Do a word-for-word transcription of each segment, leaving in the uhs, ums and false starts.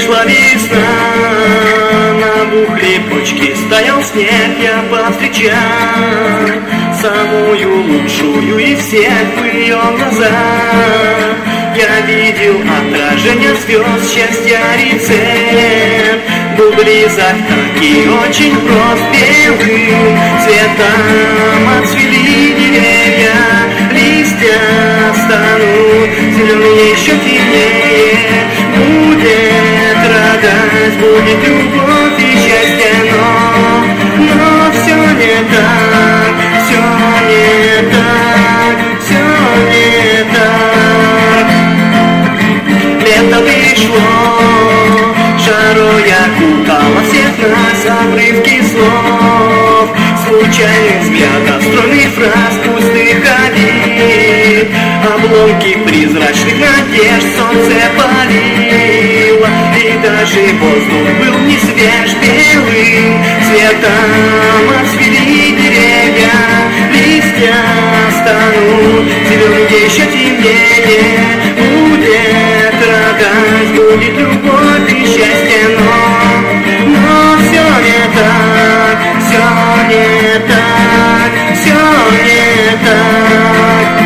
Пришла весна, набухли почки, стоял снег, я повстречал самую лучшую из всех в ее глазах. Я видел отражение звезд, счастья рецепт был близок, так и очень прост. Белым цветом отцвели деревья, листья станут зеленые, еще темнее. Будет радость, будет любовь и счастье, но, но все не так, все не так, все не так. Лето пришло, жарой окутало всех нас, обрывки слов, случайных взглядов, стройных фраз, пустых обид, обломки призрачных надежд солнце палило, и даже воздух был не свеж. Белым цветом отцвели деревья, листья станут зеленые, еще темнее. Будет радость, будет любовь и счастье, но, но все не так, все не так, все не так.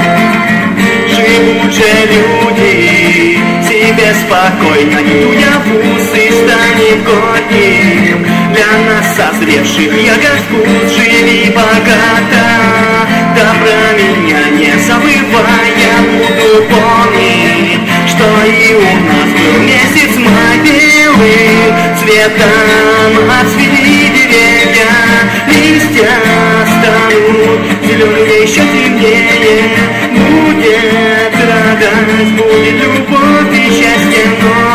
Живут же люди себе спокойно, не дуя в усы, станет горьким для нас созревших ягод вкус. Живи богато, да про меня не забывай, я буду помнить, что и у нас был месяц май. Белым цветом отцвели деревья, листья станут зеленые, еще темнее. Будет радость, будет любовь и счастье, но